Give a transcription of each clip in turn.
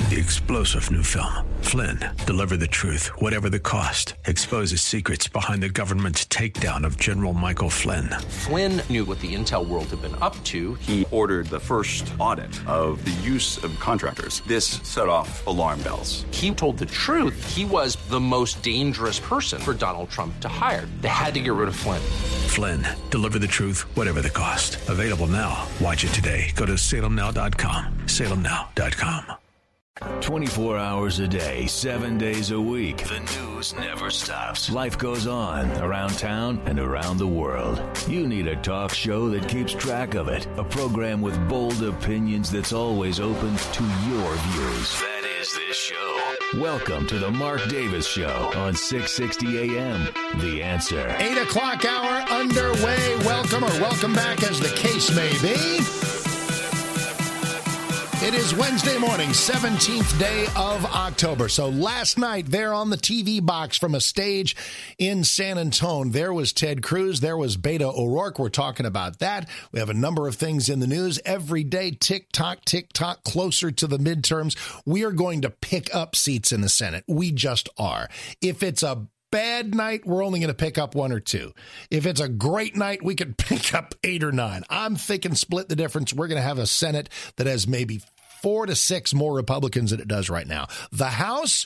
The explosive new film, Flynn, deliver the truth, whatever the cost. Exposes secrets behind the government's takedown of General Michael Flynn. Flynn knew what the intel world had been up to. He ordered the first audit of the use of contractors. This set off alarm bells. He told the truth. He was the most dangerous person for Donald Trump to hire. They had to get rid of Flynn. Flynn, deliver the truth, whatever the cost. Available now. Watch it today. Go to salemnow.com. salemnow.com. 24 hours a day, 7 days a week. The news never stops. Life goes on around town and around the world. You need a talk show that keeps track of it. A program with bold opinions that's always open to your views. That is this show. Welcome to the Mark Davis Show on 660 AM. The Answer. 8 o'clock hour underway. Welcome or welcome back as the case may be. It is Wednesday morning, 17th day of October. So last night there on the TV box from a stage in San Antonio, there was Ted Cruz, there was Beto O'Rourke. We're talking about that. We have a number of things in the news every day. Tick-tock, closer to the midterms. We are going to pick up seats in the Senate. We just are. If it's a bad night, we're only going to pick up 1 or 2. If it's a great night, we could pick up 8 or 9. I'm thinking split the difference. We're going to have a Senate that has maybe 4 to 6 more Republicans than it does right now. The House,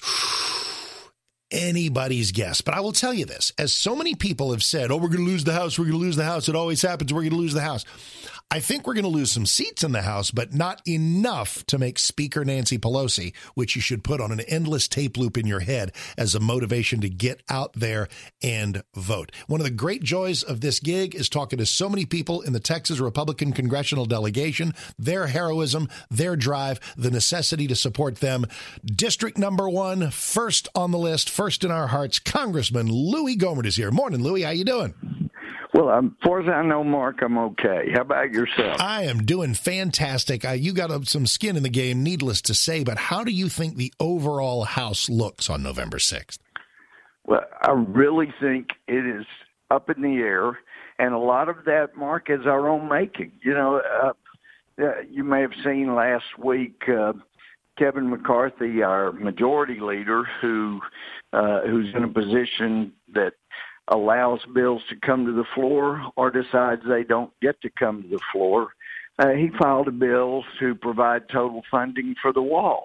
anybody's guess. But I will tell you this, as so many people have said, oh, we're going to lose the House, we're going to lose the House. It always happens, we're going to lose the House. I think we're going to lose some seats in the House, but not enough to make Speaker Nancy Pelosi, which you should put on an endless tape loop in your head as a motivation to get out there and vote. One of the great joys of this gig is talking to so many people in the Texas Republican congressional delegation, their heroism, their drive, the necessity to support them. District number 1, first on the list, first in our hearts, Congressman Louis Gohmert is here. Morning, Louis. How you doing? Well, as far as I know, Mark, I'm okay. How about yourself? I am doing fantastic. You got some skin in the game, needless to say, but how do you think the overall House looks on November 6th? Well, I really think it is up in the air, and a lot of that, Mark, is our own making. You know, you may have seen last week Kevin McCarthy, our majority leader, who's in a position that allows bills to come to the floor or decides they don't get to come to the floor. He filed a bill to provide total funding for the wall.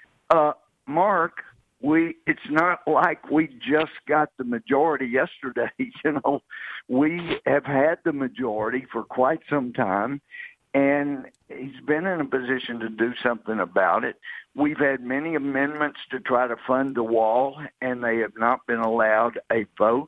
Mark, it's not like we just got the majority yesterday. You know, we have had the majority for quite some time, and he's been in a position to do something about it. We've had many amendments to try to fund the wall, and they have not been allowed a vote.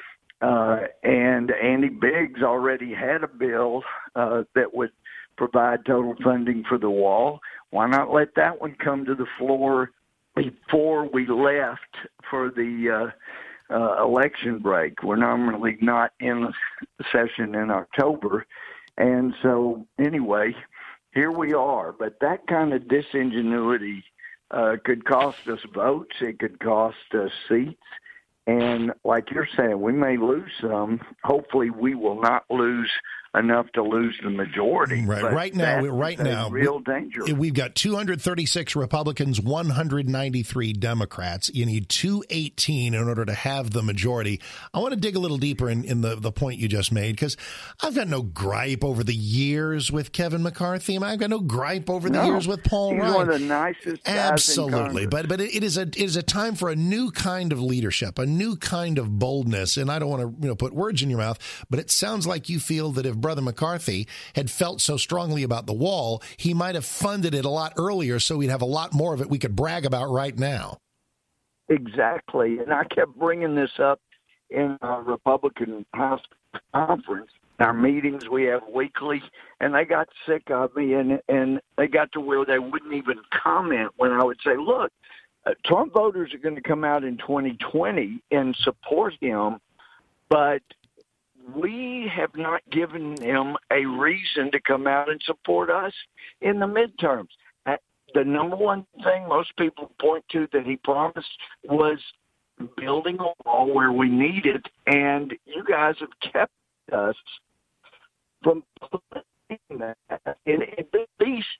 And Andy Biggs already had a bill that would provide total funding for the wall. Why not let that one come to the floor before we left for the election break? We're normally not in session in October. And so, anyway, here we are. But that kind of disingenuity could cost us votes. It could cost us seats. And like you're saying, we may lose some. Hopefully, we will not lose enough to lose the majority. Right, right now, real danger. We've got 236 Republicans, 193 Democrats. You need 218 in order to have the majority. I want to dig a little deeper in the point you just made, because I've got no gripe over the years with Kevin McCarthy. I've got no gripe over the years with Paul Ryan. He's one of the nicest guys Absolutely, in Congress. but it is a time for a new kind of leadership, a new kind of boldness. And I don't want to put words in your mouth, but it sounds like you feel that if Brother McCarthy had felt so strongly about the wall, he might have funded it a lot earlier so we'd have a lot more of it we could brag about right now. Exactly. And I kept bringing this up in our Republican House conference, our meetings we have weekly, and they got sick of me, and they got to where they wouldn't even comment when I would say, look, Trump voters are going to come out in 2020 and support him, but we have not given him a reason to come out and support us in the midterms. The number one thing most people point to that he promised was building a wall where we need it, and you guys have kept us from putting that. And at least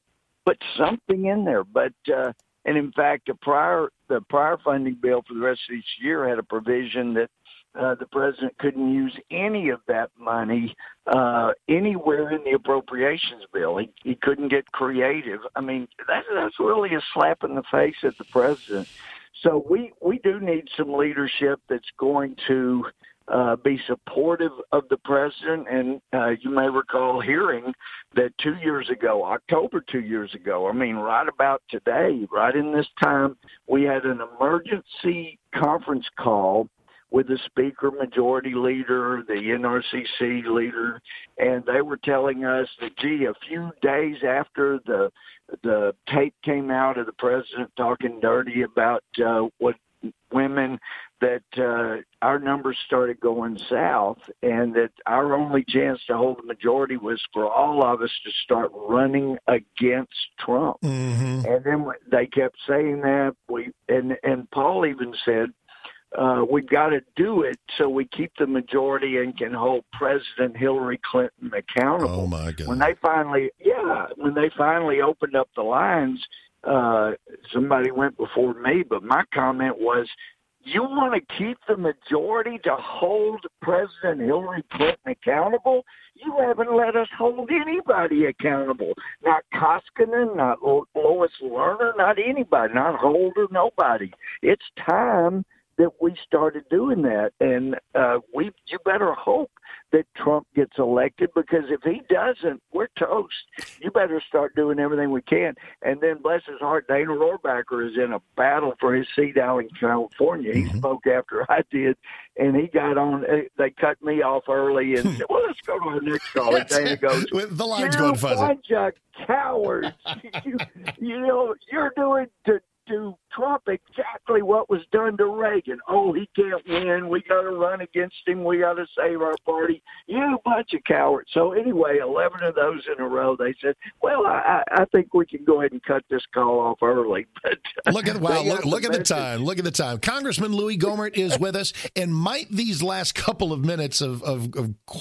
put something in there. But and in fact, the prior funding bill for the rest of this year had a provision that the president couldn't use any of that money anywhere in the appropriations bill. He couldn't get creative. I mean, that's really a slap in the face at the president. So we do need some leadership that's going to be supportive of the president. And you may recall hearing that 2 years ago, October 2 years ago, I mean, right about today, right in this time, we had an emergency conference call with the Speaker, Majority Leader, the NRCC leader, and they were telling us that, gee, a few days after the tape came out of the president talking dirty about what women, that our numbers started going south, and that our only chance to hold the majority was for all of us to start running against Trump. Mm-hmm. And then they kept saying that. And Paul even said, we've got to do it so we keep the majority and can hold President Hillary Clinton accountable. Oh my God! When they finally opened up the lines, somebody went before me, but my comment was, you want to keep the majority to hold President Hillary Clinton accountable? You haven't let us hold anybody accountable. Not Koskinen, not Lois Lerner, not anybody, not Holder, nobody. It's time that we started doing that, and you better hope that Trump gets elected, because if he doesn't, we're toast. You better start doing everything we can. And then, bless his heart, Dana Rohrabacher is in a battle for his seat out in California. He spoke after I did, and he got on. They cut me off early and said, well, let's go to our next call. And Dana goes, the line's going fuzzy. You're a bunch of cowards. You're doing to Trump exactly what was done to Reagan. Oh, he can't win. We got to run against him. We got to save our party. You bunch of cowards. So anyway, 11 of those in a row, they said, well, I think we can go ahead and cut this call off early. But look at the time. Look at the time. Congressman Louis Gohmert is with us, and might these last couple of minutes of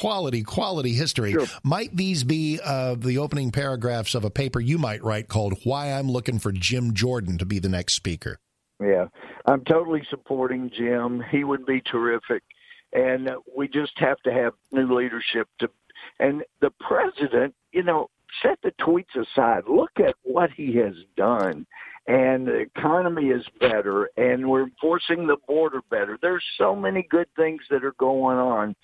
quality history, sure, might these be the opening paragraphs of a paper you might write called Why I'm Looking for Jim Jordan to be the next speaker? Yeah, I'm totally supporting Jim. He would be terrific. And we just have to have new leadership. And the president, set the tweets aside. Look at what he has done. And the economy is better, and we're enforcing the border better. There's so many good things that are going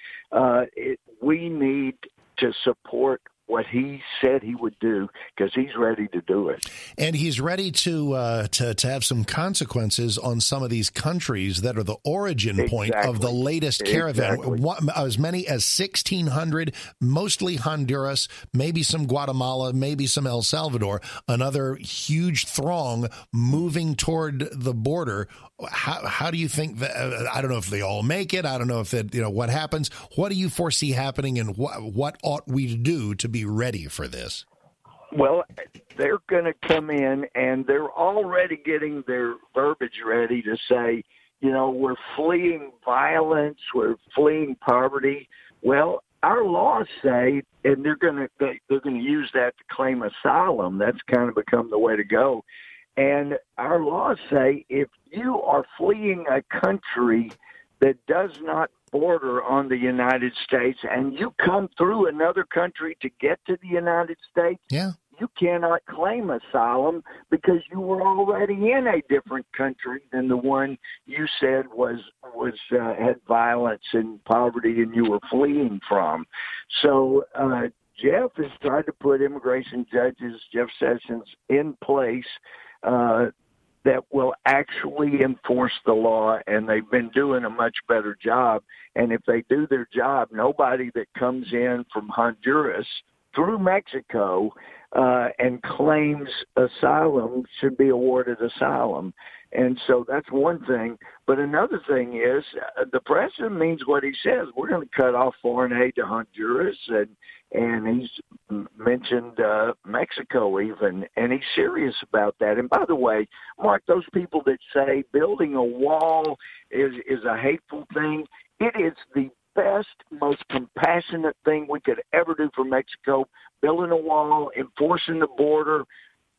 on. We need to support what he said he would do, because he's ready to do it. And he's ready to have some consequences on some of these countries that are the origin point of the latest caravan. As many as 1,600, mostly Honduras, maybe some Guatemala, maybe some El Salvador, another huge throng moving toward the border. How do you think that? I don't know if they all make it. I don't know if that, what happens. What do you foresee happening, and what ought we to do to be ready for this? Well, they're going to come in, and they're already getting their verbiage ready to say, we're fleeing violence, we're fleeing poverty. Well, our laws say, and they're going to use that to claim asylum. That's kind of become the way to go. And our laws say if you are fleeing a country that does not border on the United States and you come through another country to get to the United States, you cannot claim asylum because you were already in a different country than the one you said had violence and poverty and you were fleeing from. So Jeff has tried to put immigration judges, Jeff Sessions, in place that will actually enforce the law, and they've been doing a much better job. And if they do their job, nobody that comes in from Honduras through Mexico and claims asylum should be awarded asylum. And so that's one thing. But another thing is the president means what he says. We're going to cut off foreign aid to Honduras, and he's mentioned Mexico even, and he's serious about that. And by the way, Mark, those people that say building a wall is a hateful thing, it is the best, most compassionate thing we could ever do for Mexico, building a wall, enforcing the border.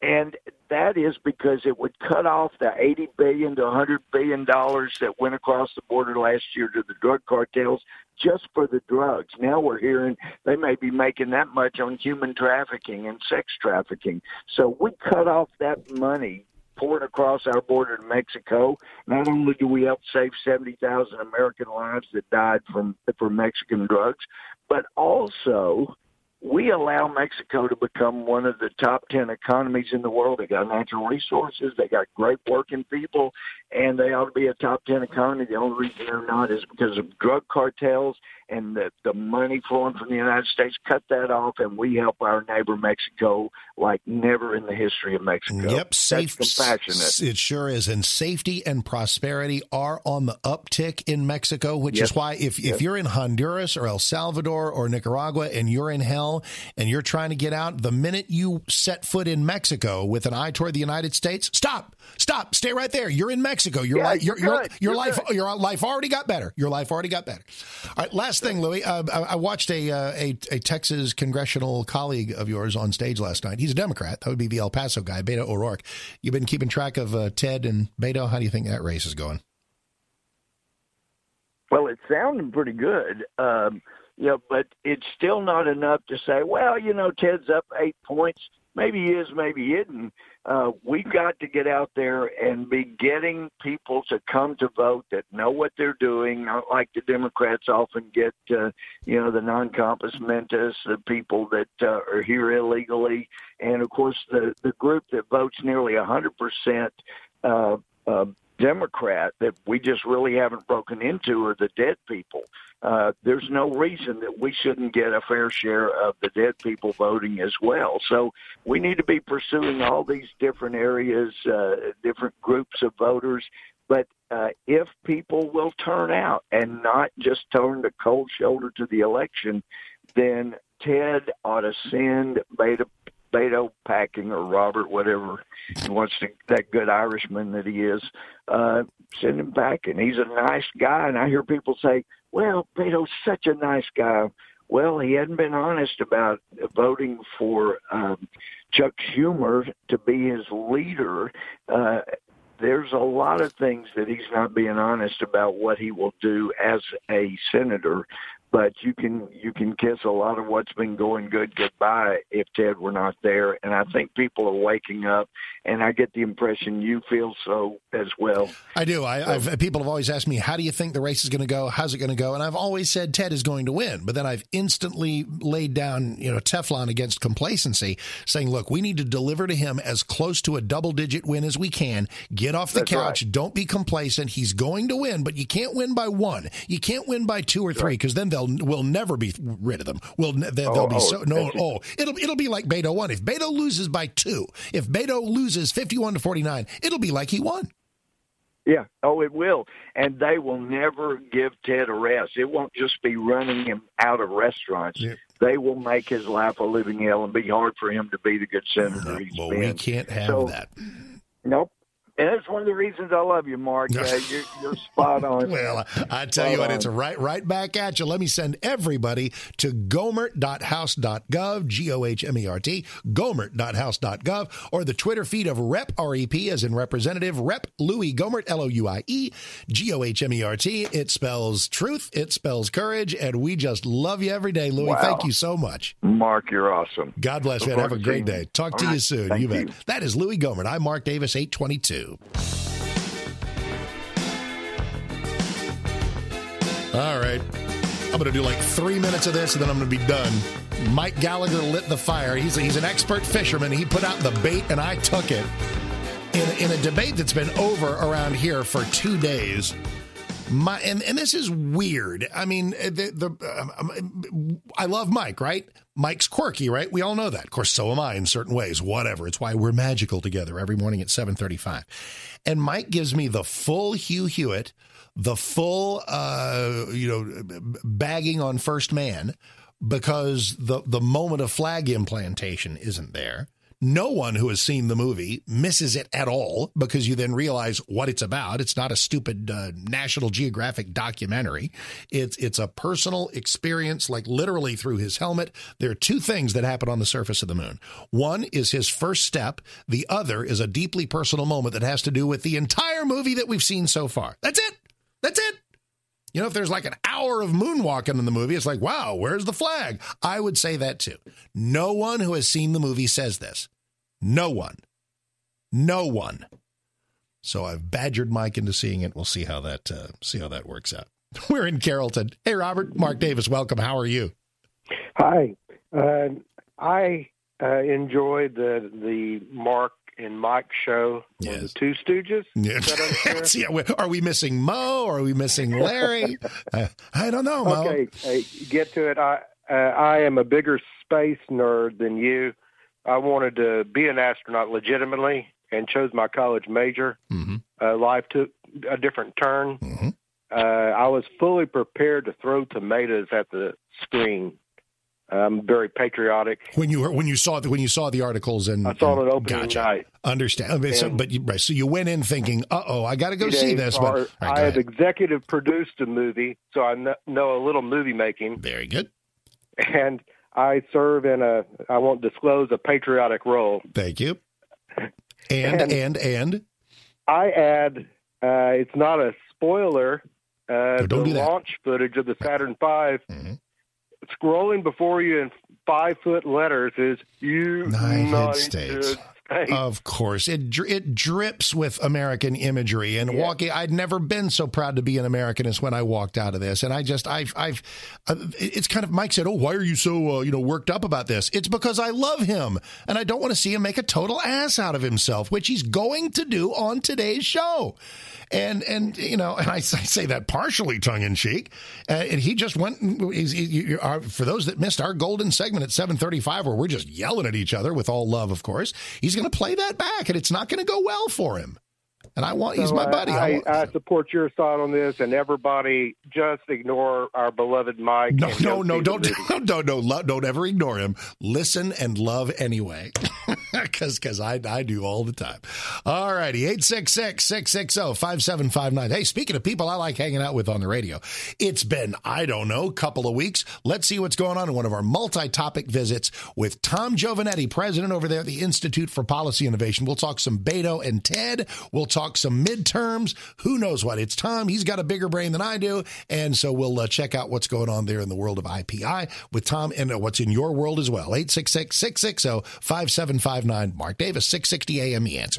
And that is because it would cut off the $80 billion to $100 billion that went across the border last year to the drug cartels just for the drugs. Now we're hearing they may be making that much on human trafficking and sex trafficking. So we cut off that money poured across our border to Mexico. Not only do we help save 70,000 American lives that died from Mexican drugs, but also we allow Mexico to become one of the top 10 economies in the world. They got natural resources, they got great working people, and they ought to be a top 10 economy. The only reason they're not is because of drug cartels and the money flowing from the United States. Cut that off, and we help our neighbor Mexico like never in the history of Mexico. Yep, That's compassionate. It sure is. And safety and prosperity are on the uptick in Mexico, which is why if you're in Honduras or El Salvador or Nicaragua and you're in hell and you're trying to get out, the minute you set foot in Mexico with an eye toward the United States, stop, stay right there. You're in Mexico. Your life already got better. Your life already got better. All right, last thing, Louis. I watched a Texas congressional colleague of yours on stage last night. He's a Democrat. That would be the El Paso guy, Beto O'Rourke. You've been keeping track of Ted and Beto. How do you think that race is going? Well, it's sounding pretty good. But it's still not enough to say, well, Ted's up 8 points. Maybe he is, maybe he isn't. We've got to get out there and be getting people to come to vote that know what they're doing, not like the Democrats often get, the non-compos mentis, the people that are here illegally. And, of course, the group that votes nearly 100% Democrat that we just really haven't broken into are the dead people. There's no reason that we shouldn't get a fair share of the dead people voting as well. So we need to be pursuing all these different areas, different groups of voters. But if people will turn out and not just turn the cold shoulder to the election, then Ted ought to send Beto packing, or Robert, whatever he wants to, that good Irishman that he is, send him packing. He's a nice guy, and I hear people say, well, Beto's such a nice guy. Well, he hadn't been honest about voting for Chuck Schumer to be his leader. There's a lot of things that he's not being honest about what he will do as a senator. But you can kiss a lot of what's been going good goodbye if Ted were not there. And I think people are waking up, and I get the impression you feel so as well. I do. People have always asked me, how do you think the race is going to go? How's it going to go? And I've always said Ted is going to win. But then I've instantly laid down, Teflon against complacency, saying, look, we need to deliver to him as close to a double-digit win as we can. Get off the couch. Right. Don't be complacent. He's going to win, but you can't win by one. You can't win by two or three, because then we'll never be rid of them. It'll be like Beto won. If Beto loses by 2, if Beto loses 51-49, it'll be like he won. Yeah. Oh, it will. And they will never give Ted a rest. It won't just be running him out of restaurants. Yeah. They will make his life a living hell and be hard for him to be the good senator he's been. We can't have that. Nope. And that's one of the reasons I love you, Mark. You're spot on. Well, I tell you what, it's right back at you. Let me send everybody to gohmert.house.gov, G-O-H-M-E-R-T, gohmert.house.gov, or the Twitter feed of Rep, R-E-P, as in Representative, Rep Louis Gohmert, L-O-U-I-E, G-O-H-M-E-R-T. It spells truth, it spells courage, and we just love you every day, Louis. Wow. Thank you so much. Mark, you're awesome. God bless you. Have a great day. Talk to you soon. Thank you bet. That is Louis Gohmert. I'm Mark Davis, 822. All right. I'm going to do like 3 minutes of this, and then I'm going to be done. Mike Gallagher lit the fire. He's an expert fisherman. He put out the bait, and I took it. In a debate that's been over around here for 2 days, and this is weird. I mean, I love Mike, right? Mike's quirky, right? We all know that. Of course, so am I in certain ways. Whatever. It's why we're magical together every morning at 7:35. And Mike gives me the full Hugh Hewitt, the full, bagging on first man, because the moment of flag implantation isn't there. No one who has seen the movie misses it at all, because you then realize what it's about. It's not a stupid National Geographic documentary. It's a personal experience, like literally through his helmet. There are two things that happen on the surface of the moon. One is his first step. The other is a deeply personal moment that has to do with the entire movie that we've seen so far. That's it. That's it. You know, if there's like an hour of moonwalking in the movie, it's like, wow, where's the flag? I would say that too. No one who has seen the movie says this. No one. No one. So I've badgered Mike into seeing it. We'll see how that works out. We're in Carrollton. Hey, Robert. Mark Davis, welcome. How are you? Hi. I enjoyed the Mark and Mike show on the Two Stooges. Yeah. Yeah. Are we missing Mo? Or are we missing Larry? I don't know, Mo. Okay, get to it. I am a bigger space nerd than you. I wanted to be an astronaut legitimately and chose my college major. Mm-hmm. Life took a different turn. Mm-hmm. I was fully prepared to throw tomatoes at the screen. I'm very patriotic. When you saw the articles, and I saw it opening night. Understand? So you went in thinking, I got to go see this. But I have executive produced a movie, so I know a little movie making. Very good. And I serve in I won't disclose, a patriotic role. Thank you. And I add, it's not a spoiler. Don't do that. Launch footage of the Saturn V. Mm-hmm. Scrolling before you in 5-foot letters is United States. Of course, it drips with American imagery and walking. I'd never been so proud to be an American as when I walked out of this, and it's kind of, Mike said, "Oh, why are you so worked up about this?" It's because I love him and I don't want to see him make a total ass out of himself, which he's going to do on today's show. And I say that partially tongue in cheek. And he just went. For those that missed our golden segment at 7:35, where we're just yelling at each other with all love, of course, he's going to play that back, and it's not going to go well for him. And he's my buddy. I support your side on this, and everybody just ignore our beloved Mike. No, don't ever ignore him. Listen and love anyway, because I do all the time. All righty, 866-660-5759. Hey, speaking of people I like hanging out with on the radio, it's been, couple of weeks. Let's see what's going on in one of our multi-topic visits with Tom Giovanetti, president over there at the Institute for Policy Innovation. We'll talk some Beto and Ted. We'll talk some midterms. Who knows what? It's Tom. He's got a bigger brain than I do. And so we'll check out what's going on there in the world of IPI with Tom, and what's in your world as well. 866-660-5759. Mark Davis, 660 AM, The Answer.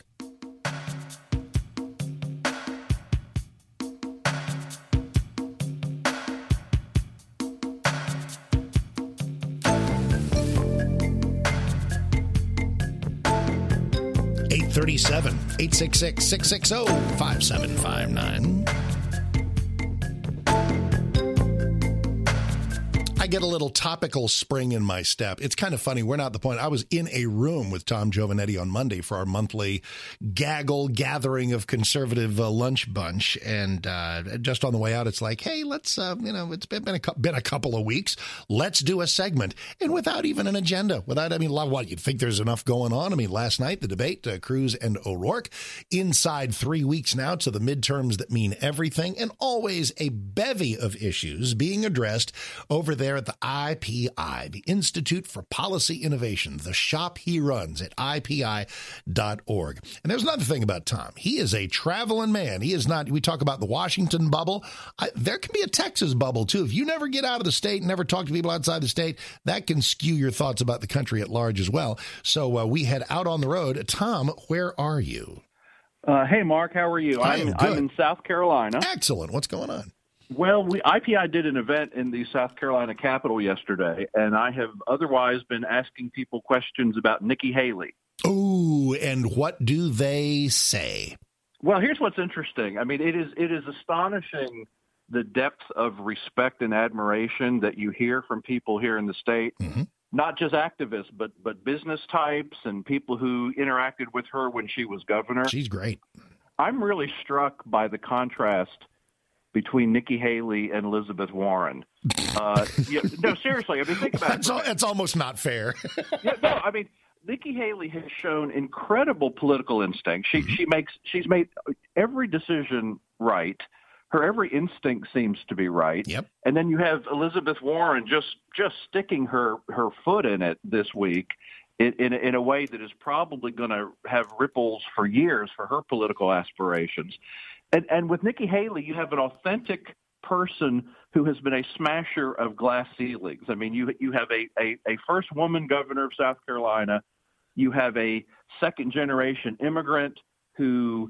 $837 866-660-5759. I get a little topical spring in my step. It's kind of funny. We're not at the point. I was in a room with Tom Giovanetti on Monday for our monthly gathering of conservative lunch bunch. And just on the way out, it's like, hey, let's, it's been a couple of weeks. Let's do a segment. And without even an agenda, what, you think there's enough going on? Last night, the debate, Cruz and O'Rourke, inside 3 weeks now to the midterms that mean everything, and always a bevy of issues being addressed over there at the IPI, the Institute for Policy Innovation, the shop he runs at IPI.org. And there's another thing about Tom. He is a traveling man. He is not, we talk about the Washington bubble. There can be a Texas bubble, too. If you never get out of the state and never talk to people outside the state, that can skew your thoughts about the country at large as well. So we head out on the road. Tom, where are you? Hey, Mark, how are you? I'm in South Carolina. Excellent. What's going on? Well, IPI did an event in the South Carolina Capitol yesterday, and I have otherwise been asking people questions about Nikki Haley. Oh, and what do they say? Well, here's what's interesting. It is astonishing the depth of respect and admiration that you hear from people here in the state, not just activists, but business types and people who interacted with her when she was governor. She's great. I'm really struck by the contrast between Nikki Haley and Elizabeth Warren. No, seriously. Think about it. It's almost not fair. Nikki Haley has shown incredible political instinct. She's made every decision right. Her every instinct seems to be right. Yep. And then you have Elizabeth Warren just sticking her foot in it this week in a way that is probably going to have ripples for years for her political aspirations. And with Nikki Haley, you have an authentic person who has been a smasher of glass ceilings. I mean, you have a first woman governor of South Carolina. You have a second-generation immigrant who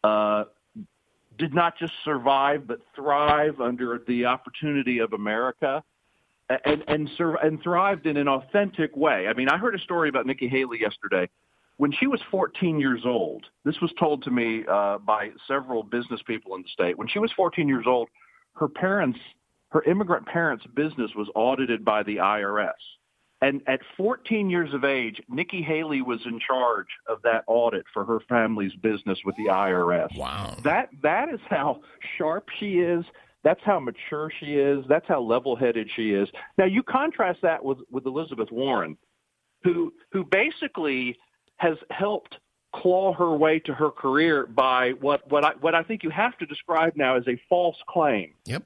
did not just survive but thrive under the opportunity of America, and thrived in an authentic way. I mean, I heard a story about Nikki Haley yesterday. When she was 14 years old, this was told to me by several business people in the state. When she was 14 years old, her immigrant parents' business was audited by the IRS. And at 14 years of age, Nikki Haley was in charge of that audit for her family's business with the IRS. Wow. That is how sharp she is. That's how mature she is. That's how level-headed she is. Now, you contrast that with Elizabeth Warren, who basically has helped claw her way to her career by what I think you have to describe now as a false claim. Yep.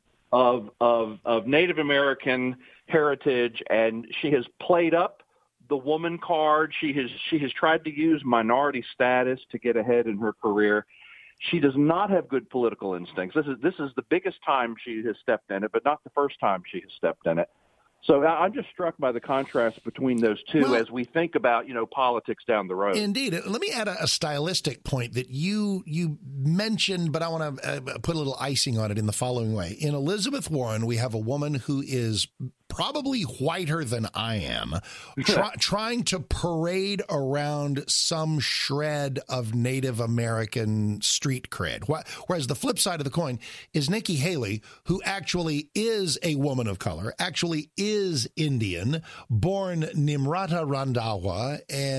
Of Native American heritage, and she has played up the woman card. She has tried to use minority status to get ahead in her career. She does not have good political instincts. This is the biggest time she has stepped in it, but not the first time she has stepped in it. So I'm just struck by the contrast between those two as we think about, politics down the road. Indeed. Let me add a stylistic point that you mentioned, but I want to put a little icing on it in the following way. In Elizabeth Warren, we have a woman who is probably whiter than I am, trying to parade around some shred of Native American street cred. Whereas the flip side of the coin is Nikki Haley, who actually is a woman of color, actually is Indian, born Nimrata Randhawa,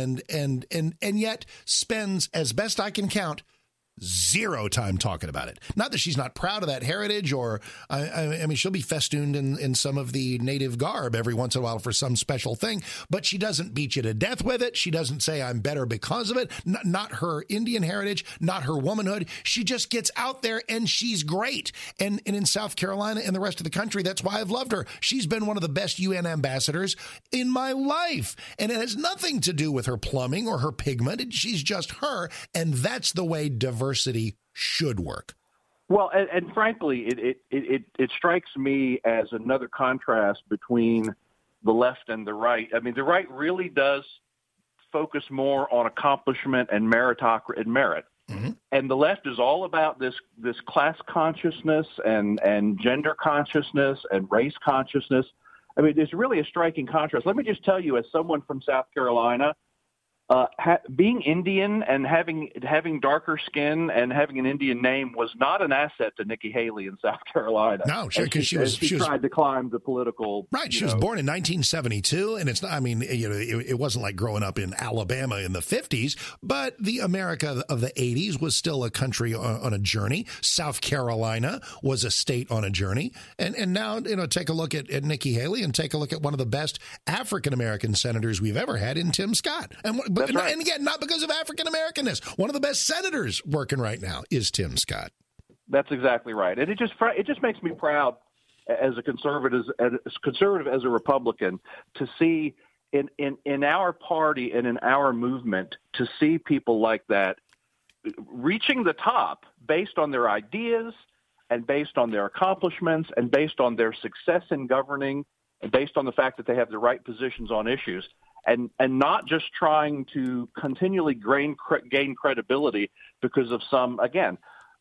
and yet spends, as best I can count, zero time talking about it. Not that she's not proud of that heritage, or I mean, she'll be festooned in some of the native garb every once in a while for some special thing, but she doesn't beat you to death with it. She doesn't say I'm better because of it. Not her Indian heritage, not her womanhood. She just gets out there and she's great. And in South Carolina and the rest of the country, that's why I've loved her. She's been one of the best UN ambassadors in my life. And it has nothing to do with her plumbing or her pigment. She's just her. And that's the way diversity should work. Well, and frankly, it strikes me as another contrast between the left and the right. I mean, the right really does focus more on accomplishment and merit. Mm-hmm. And the left is all about this class consciousness and gender consciousness and race consciousness. I mean, it's really a striking contrast. Let me just tell you, as someone from South Carolina, being Indian and having darker skin and having an Indian name was not an asset to Nikki Haley in South Carolina. No, sure, because she tried to climb the political. Right, she was born in 1972, and it's not. I mean, it wasn't like growing up in Alabama in the 50s, but the America of the 80s was still a country on a journey. South Carolina was a state on a journey, and now take a look at Nikki Haley and take a look at one of the best African American senators we've ever had in Tim Scott. That's right. And again, not because of African Americanness. One of the best senators working right now is Tim Scott. That's exactly right, and it just makes me proud as a conservative as a Republican to see in our party and in our movement to see people like that reaching the top based on their ideas and based on their accomplishments and based on their success in governing and based on the fact that they have the right positions on issues. And not just trying to continually gain credibility because of some, again,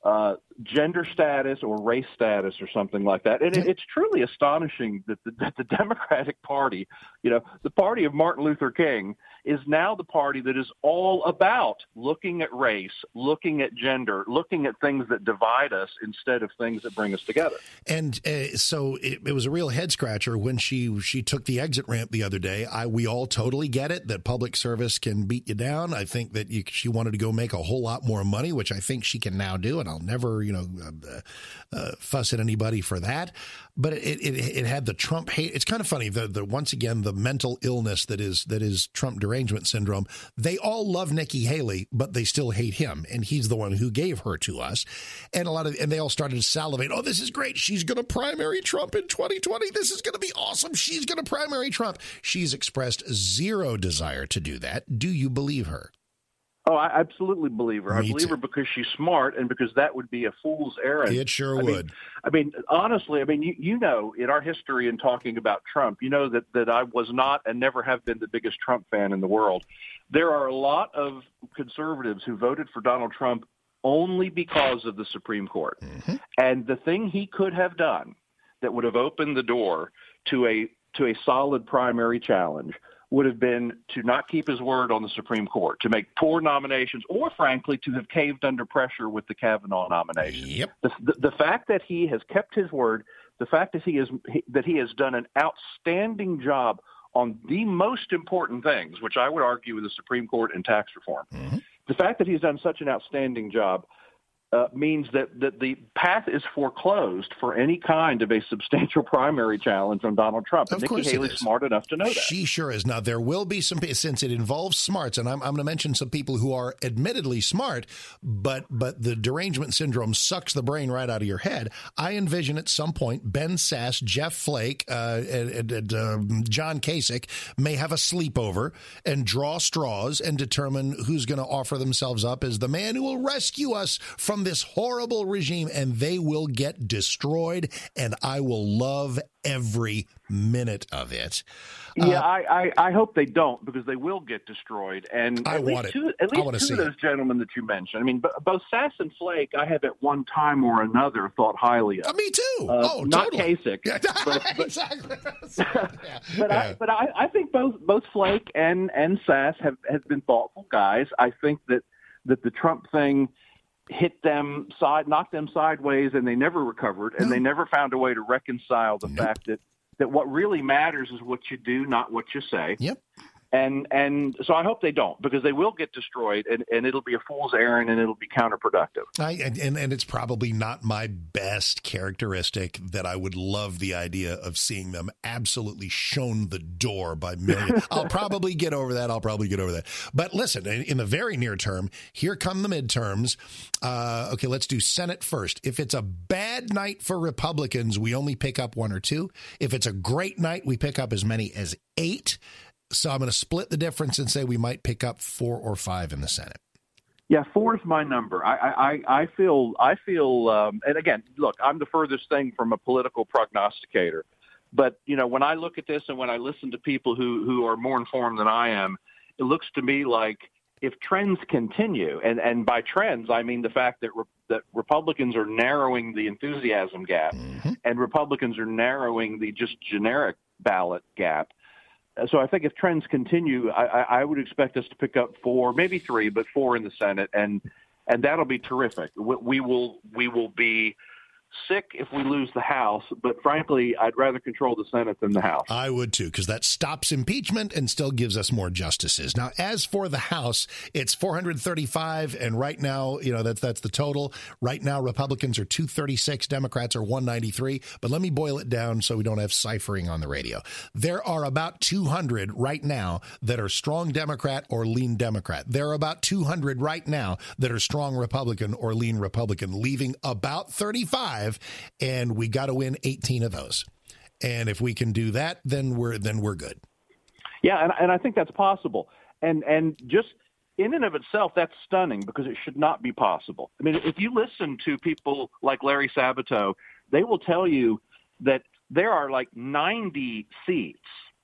gender status or race status or something like that. And it's truly astonishing that the Democratic Party, the party of Martin Luther King, is now the party that is all about looking at race, looking at gender, looking at things that divide us instead of things that bring us together. And so it was a real head scratcher when she took the exit ramp the other day. We all totally get it that public service can beat you down. I think that she wanted to go make a whole lot more money, which I think she can now do. And I'll never, fuss at anybody for that. But it had the Trump hate. It's kind of funny. The once again, the mental illness that is Trump derangement syndrome. They all love Nikki Haley, but they still hate him. And he's the one who gave her to us. And they all started to salivate. Oh, this is great. She's going to primary Trump in 2020. This is going to be awesome. She's going to primary Trump. She's expressed zero desire to do that. Do you believe her? Oh, I absolutely believe her. Me I believe too. her because she's smart and because that would be a fool's errand. It sure would. I mean, honestly, you know, in our history in talking about Trump, you know that I was not and never have been the biggest Trump fan in the world. There are a lot of conservatives who voted for Donald Trump only because of the Supreme Court. Mm-hmm. And the thing he could have done that would have opened the door to a solid primary challenge would have been to not keep his word on the Supreme Court, to make poor nominations, or frankly, to have caved under pressure with the Kavanaugh nomination. Yep. The fact that he has kept his word, the fact that he has done an outstanding job on the most important things, which I would argue with the Supreme Court and tax reform. Mm-hmm. The fact that he's done such an outstanding job means that the path is foreclosed for any kind of a substantial primary challenge on Donald Trump. And Nikki Haley's smart enough to know that. She sure is. Now, there will be some, since it involves smarts, and I'm going to mention some people who are admittedly smart, but the derangement syndrome sucks the brain right out of your head. I envision at some point Ben Sasse, Jeff Flake, and John Kasich may have a sleepover and draw straws and determine who's going to offer themselves up as the man who will rescue us from this horrible regime, and they will get destroyed, and I will love every minute of it. Yeah, I hope they don't, because they will get destroyed. And at least two of those gentlemen that you mentioned. I mean, both Sasse and Flake, I have at one time or another thought highly of. Me too. Not totally. Kasich. Exactly. But I think both Flake and Sasse have been thoughtful guys. I think that the Trump thing knocked them sideways, and they never recovered, and they never found a way to reconcile the fact that what really matters is what you do, not what you say. Yep. And so I hope they don't, because they will get destroyed, and it'll be a fool's errand, and it'll be counterproductive. And it's probably not my best characteristic that I would love the idea of seeing them absolutely shown the door by millions. I'll probably get over that. But listen, in the very near term, here come the midterms. Okay, let's do Senate first. If it's a bad night for Republicans, we only pick up one or two. If it's a great night, we pick up as many as 8. So I'm going to split the difference and say we might pick up 4 or 5 in the Senate. Yeah, 4 is my number. I feel, and again, look, I'm the furthest thing from a political prognosticator. But, you know, when I look at this and when I listen to people who are more informed than I am, it looks to me like if trends continue, and by trends, I mean the fact that Republicans are narrowing the enthusiasm gap, mm-hmm. and Republicans are narrowing the just generic ballot gap. So I think if trends continue, I would expect us to pick up 4, maybe 3, but 4 in the Senate, and that'll be terrific. We will be sick if we lose the House, but frankly, I'd rather control the Senate than the House. I would too, because that stops impeachment and still gives us more justices. Now, as for the House, it's 435, and right now, you know, that's the total. Right now, Republicans are 236, Democrats are 193. But let me boil it down so we don't have ciphering on the radio. There are about 200 right now that are strong Democrat or lean Democrat. There are about 200 right now that are strong Republican or lean Republican, leaving about 35. And we got to win 18 of those. And if we can do that, then we're good. Yeah, and I think that's possible. And just in and of itself, that's stunning, because it should not be possible. I mean, if you listen to people like Larry Sabato, they will tell you that there are like 90 seats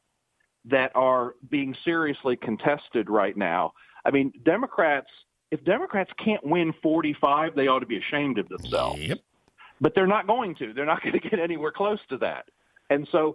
that are being seriously contested right now. I mean, if Democrats can't win 45, they ought to be ashamed of themselves. Yep. But they're not going to. They're not going to get anywhere close to that. And so,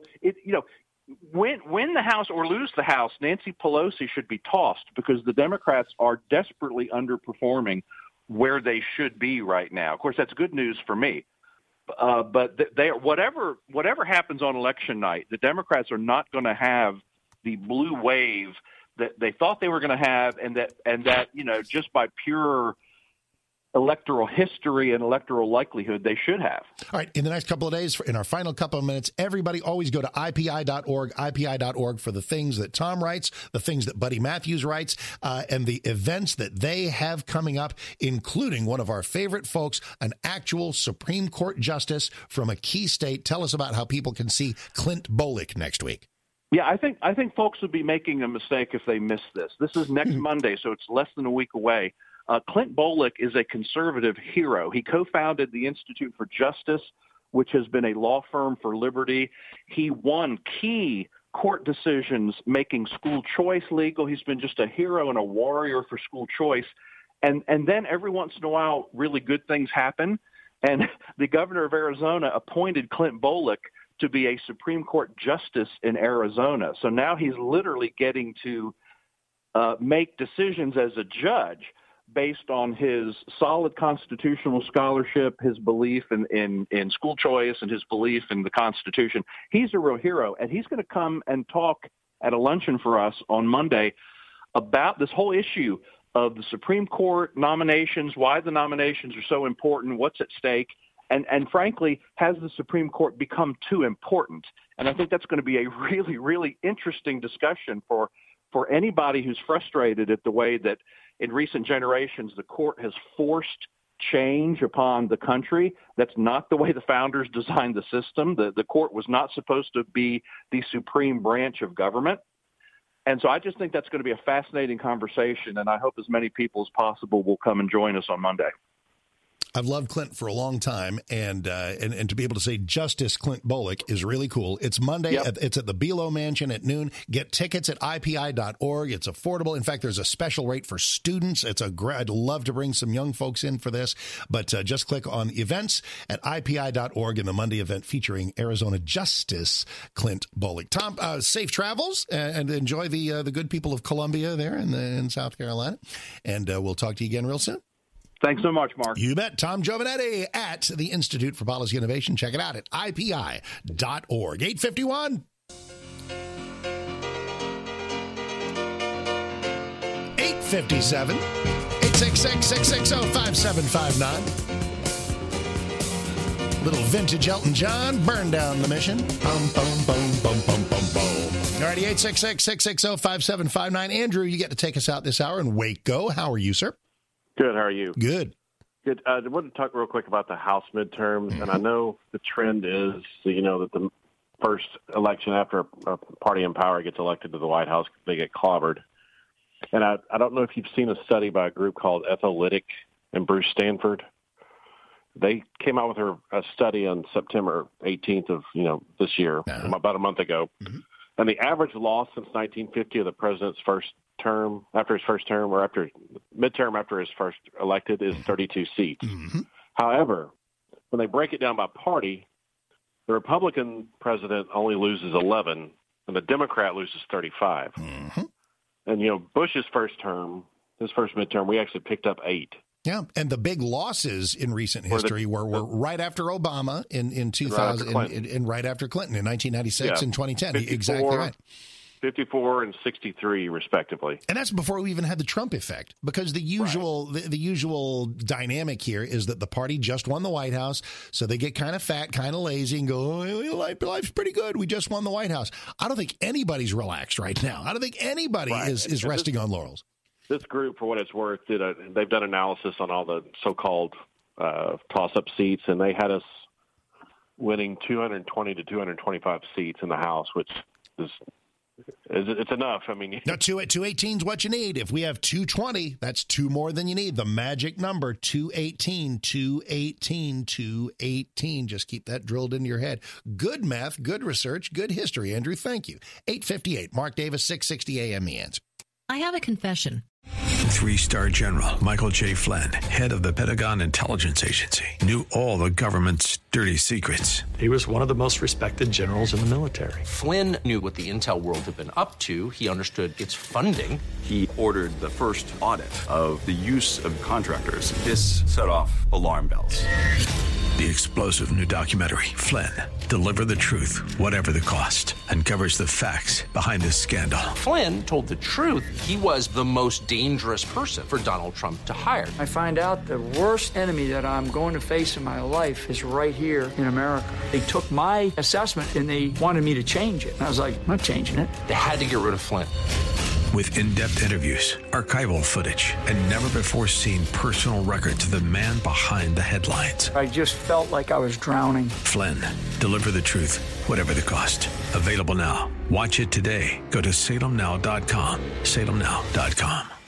win the House or lose the House, Nancy Pelosi should be tossed, because the Democrats are desperately underperforming where they should be right now. Of course, that's good news for me. But whatever happens on election night, the Democrats are not going to have the blue wave that they thought they were going to have, and that just by pure electoral history and electoral likelihood they should have. All right. In the next couple of days, in our final couple of minutes, everybody always go to IPI.org, IPI.org for the things that Tom writes, the things that Buddy Matthews writes, and the events that they have coming up, including one of our favorite folks, an actual Supreme Court justice from a key state. Tell us about how people can see Clint Bolick next week. Yeah, I think folks would be making a mistake if they miss this. This is next Monday, so it's less than a week away. Clint Bolick is a conservative hero. He co-founded the Institute for Justice, which has been a law firm for liberty. He won key court decisions making school choice legal. He's been just a hero and a warrior for school choice. And then every once in a while, really good things happen. And the governor of Arizona appointed Clint Bolick to be a Supreme Court justice in Arizona. So now he's literally getting to make decisions as a judge based on his solid constitutional scholarship, his belief in school choice, and his belief in the Constitution. He's a real hero, and he's going to come and talk at a luncheon for us on Monday about this whole issue of the Supreme Court nominations, why the nominations are so important, what's at stake, and frankly, has the Supreme Court become too important? And I think that's going to be a really, really interesting discussion for anybody who's frustrated at the way that in recent generations the court has forced change upon the country. That's not the way the founders designed the system. The court was not supposed to be the supreme branch of government. And so I just think that's going to be a fascinating conversation, and I hope as many people as possible will come and join us on Monday. I've loved Clint for a long time, and to be able to say Justice Clint Bolick is really cool. It's Monday. Yep. It's at the Belo Mansion at noon. Get tickets at IPI.org. It's affordable. In fact, there's a special rate for students. I'd love to bring some young folks in for this, but just click on events at IPI.org in the Monday event featuring Arizona Justice Clint Bolick. Tom, safe travels and enjoy the good people of Columbia there in South Carolina, and we'll talk to you again real soon. Thanks so much, Mark. You bet. Tom Giovanetti at the Institute for Policy Innovation. Check it out at IPI.org. 851. 857. 866-660-5759. Little vintage Elton John. Burn down the mission. Bum, bum, bum, bum, bum, bum, bum. All righty, 866-660-5759. Andrew, you get to take us out this hour in Waco. How are you, sir? Good. How are you? Good. Good. I wanted to talk real quick about the House midterms, and I know the trend is, that the first election after a party in power gets elected to the White House, they get clobbered. And I don't know if you've seen a study by a group called Etholytic and Bruce Stanford. They came out with a study on September 18th of this year, about a month ago, and the average loss since 1950 of the president's first term, after his first term, or after midterm after his first elected, is 32 seats. However, when they break it down by party, the Republican president only loses 11, and the Democrat loses 35. And Bush's first term, his first midterm, we actually picked up 8. Yeah, and the big losses in recent history were right after Obama in 2000 and right after Clinton in 1996 and 2010. 54, exactly right. 54 and 63, respectively. And that's before we even had the Trump effect, because the usual dynamic here is that the party just won the White House, so they get kind of fat, kind of lazy, and go, life's pretty good. We just won the White House. I don't think anybody's relaxed right now. I don't think anybody is resting on laurels. This group, for what it's worth, they've done analysis on all the so-called toss-up seats, and they had us winning 220 to 225 seats in the House, which is it's enough. I mean, now 218 is what you need. If we have 220, that's 2 more than you need. The magic number 218, 218, 218. Just keep that drilled into your head. Good math, good research, good history. Andrew, thank you. 858, Mark Davis, 660 AM The Answer. I have a confession. 3-star General Michael J. Flynn, head of the Pentagon Intelligence Agency, knew all the government's dirty secrets. He was one of the most respected generals in the military. Flynn knew what the intel world had been up to. He understood its funding. He ordered the first audit of the use of contractors. This set off alarm bells. The explosive new documentary, Flynn, deliver the truth, whatever the cost, and covers the facts behind this scandal. Flynn told the truth. He was the most dangerous person for Donald Trump to hire. I find out the worst enemy that I'm going to face in my life is right here in America. They took my assessment and they wanted me to change it. And I was like, I'm not changing it. They had to get rid of Flynn. With in-depth interviews, archival footage, and never-before-seen personal records of the man behind the headlines. I just felt like I was drowning. Flynn, deliver the truth, whatever the cost. Available now. Watch it today. Go to salemnow.com. salemnow.com.